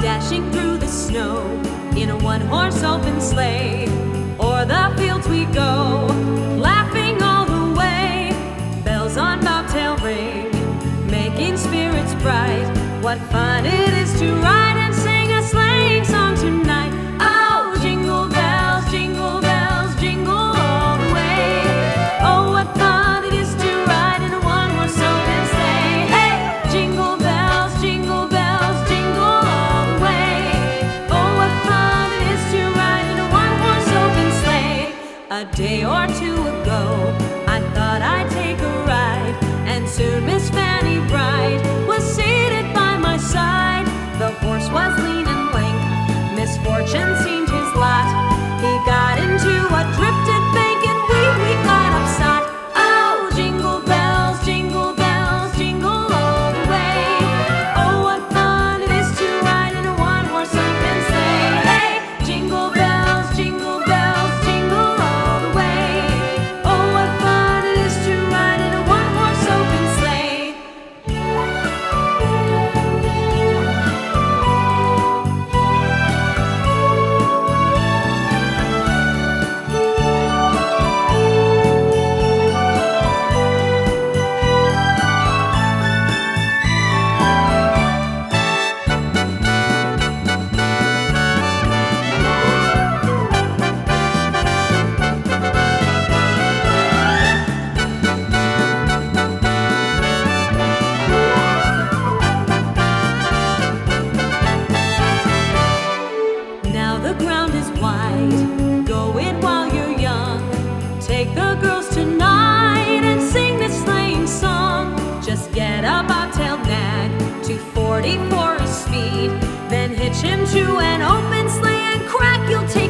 dashing through the snow in a one-horse open sleigh. O'er the fields we go, laughing all the way. Bells on bobtail ring, making spirits bright. What fun it is to ride and sing a sleighing song tonight. Oh, jingle bells, jingle all the way. Oh, what fun it is to ride in a one-horse open sleigh. Hey, jingle bells, jingle all the way. Oh, what fun it is to ride in a one-horse open sleigh. A day or two ago, I thought I'd take a ride, and soon Miss Fanny Bright was seated by my side. The horse was lean and lank, misfortune seemed his lot. He got into a drifted bank, and we got upset. Oh, jingle bells, jingle all the way. Oh, what fun it is to ride in a one-horse open sleigh. Hey, jingle bells, jingle all the way. Oh, what fun it is to ride in a one-horse open sleigh. Now the ground is wide, go it while you're young. Take the girls tonight and sing this sleighing song. Just get a bobtail nag to 40 for a speed, then hitch him to an open sleigh and crack, you'll take